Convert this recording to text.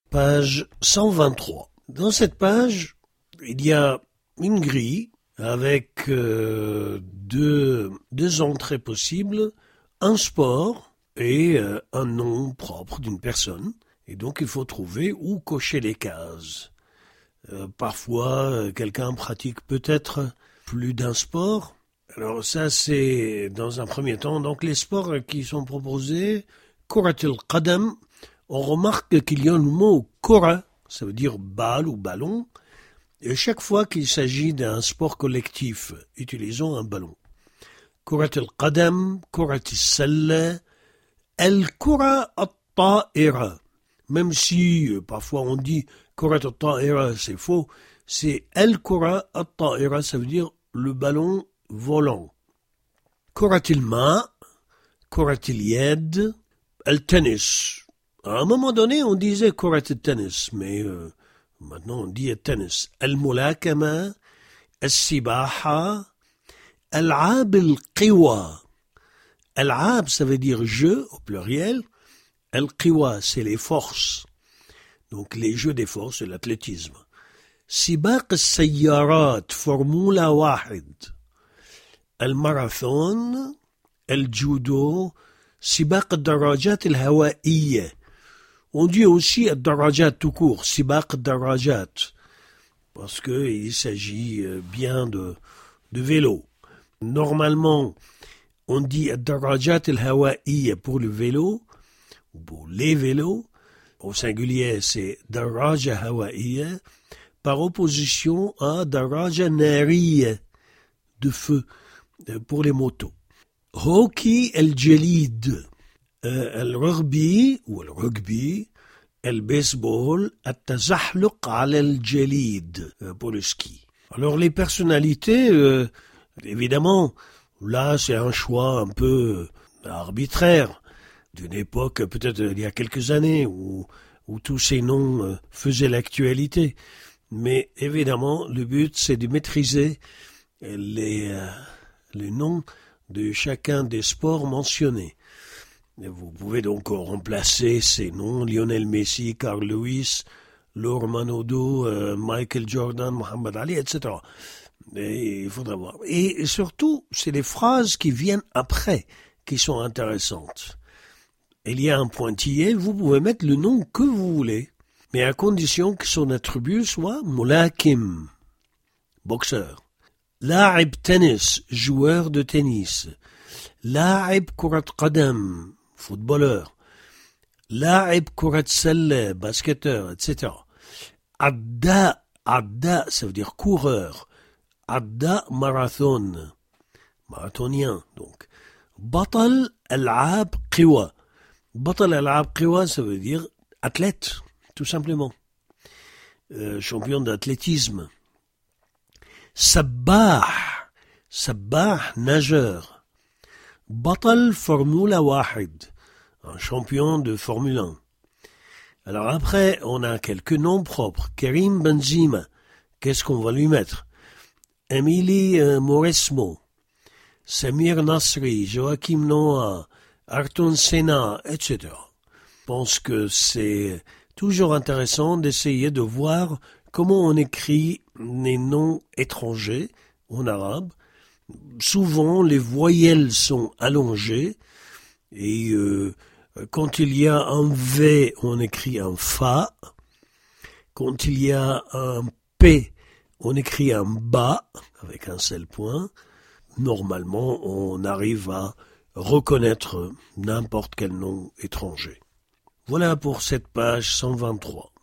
Page 123. Dans cette page, il y a une grille avec deux entrées possibles, un sport et un nom propre d'une personne. Et donc il faut trouver où cocher les cases. Parfois, quelqu'un pratique peut-être plus d'un sport. Alors ça, c'est dans un premier temps. Donc les sports qui sont proposés, Kurat al-Qadam, on remarque qu'il y a le mot Kura, ça veut dire balle ou ballon, et chaque fois qu'il s'agit d'un sport collectif, utilisons un ballon. Kurat al-Qadam, Kurat al-Salla, al-Kura al-Ta'ira. Même si parfois on dit Kurat al-Ta'ira, c'est faux, c'est al-Kura al-Ta'ira, ça veut dire le ballon volant. Kurat al-Ma, Kurat al-Yad, al-Tennis. À un moment donné, on disait Kurat al-Tennis, mais maintenant on dit al-Tennis. Al-Mulakama, al-Sibaha, al-Ab al-Qiwa. Al-Ab, ça veut dire jeu, au pluriel. Al-Qiwa, c'est les forces. Donc les jeux des forces, c'est l'athlétisme. Sibaq al-Sayyarat, Formula 1. Al-Marathon, al-Judo, Sibaq al-Darajat al-Hawa'iyya. On dit aussi al-Darajat tout court, Sibaq al-Darajat, parce qu'il s'agit bien de vélo. Normalement, on dit al-Darajat al-Hawa'iyya pour le vélo, ou pour les vélos. Au singulier, c'est Daraja Hawa'iyya, par opposition à Daraja Nariya, de feu, pour les motos. Hockey el-Jalid, el-Rugby, ou el-Rugby, el-Baseball, el-Tazahluq ala el-Jalid, pour le ski. Alors les personnalités, évidemment, là c'est un choix un peu arbitraire, d'une époque peut-être il y a quelques années, où tous ces noms faisaient l'actualité. Mais évidemment, le but c'est de maîtriser les noms de chacun des sports mentionnés. Vous pouvez donc remplacer ces noms, Lionel Messi, Carl Lewis, Lorman Odo, Michael Jordan, Muhammad Ali, etc. Et il faudra voir. Et surtout, c'est les phrases qui viennent après qui sont intéressantes. Il y a un pointillé, vous pouvez mettre le nom que vous voulez, mais à condition que son attribut soit Mulakim, boxeur. La'ib tennis, joueur de tennis. La'ib kurat qadam, footballeur. La'ib kurat salla, basketteur, etc. Adda, ça veut dire coureur. Adda, marathon, marathonien, donc. Batal al'ab qiwa. Batal al'ab qiwa, ça veut dire athlète, tout simplement. Champion d'athlétisme. Sabbah, nageur. Batal Formula 1, un champion de Formule 1. Alors après, on a quelques noms propres. Karim Benzema, qu'est-ce qu'on va lui mettre? Emily Mauresmo, Samir Nasri, Joachim Noah, Ayrton Senna, etc. Je pense que c'est toujours intéressant d'essayer de voir comment on écrit les noms étrangers en arabe. Souvent, les voyelles sont allongées et quand il y a un V, on écrit un Fa. Quand il y a un P, on écrit un Ba avec un seul point. Normalement, on arrive à reconnaître n'importe quel nom étranger. Voilà pour cette page 123.